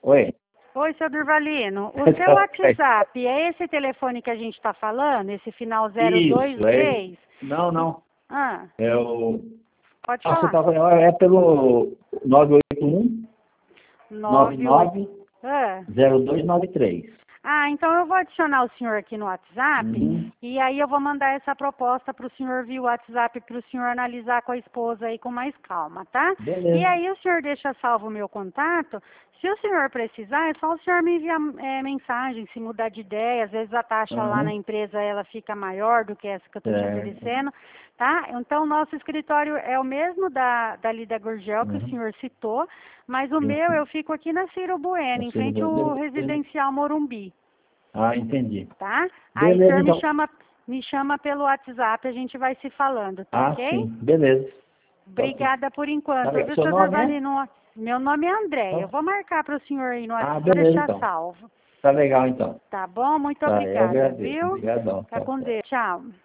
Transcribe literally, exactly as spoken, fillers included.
Oi. Oi, seu Durvalino. O seu WhatsApp é esse telefone que a gente está falando? Esse final zero dois três? Isso, é... Não, não. Ah, É o... pode Ah, você falar. tá... É pelo nove oito um, nove nove oito. nove Ah. zero dois nove três. Ah, então eu vou adicionar o senhor aqui no WhatsApp Uhum. e aí eu vou mandar essa proposta para o senhor via WhatsApp para o senhor analisar com a esposa aí com mais calma, tá? Beleza. E aí o senhor deixa salvo o meu contato. Se o senhor precisar, é só o senhor me enviar é, mensagem, se mudar de ideia. Às vezes a taxa Uhum. lá na empresa ela fica maior do que essa que eu estou te Certo. oferecendo, tá? Então o nosso escritório é o mesmo da, da Lida Gurgel que Uhum. o senhor citou, mas o Sim, meu sim. eu fico aqui na Ciro Bueno, Na em Ciro frente Bueno. ao residencial Morumbi. Ah, entendi. Tá? Aí o Beleza, senhor me então. chama, me chama pelo WhatsApp, a gente vai se falando, tá Ah, ok? sim. Beleza. Ok. Obrigada por enquanto, Tá, viu, seu senhor nome é? Durvalino? Meu nome é André, eu vou marcar para o senhor aí no Ah, WhatsApp, vou beleza, deixar então. salvo. Tá legal, então. Tá bom? Muito Tá, eu obrigada, agradeço. viu? Obrigadão. Fica Tchau, com tchau. Deus. Tchau.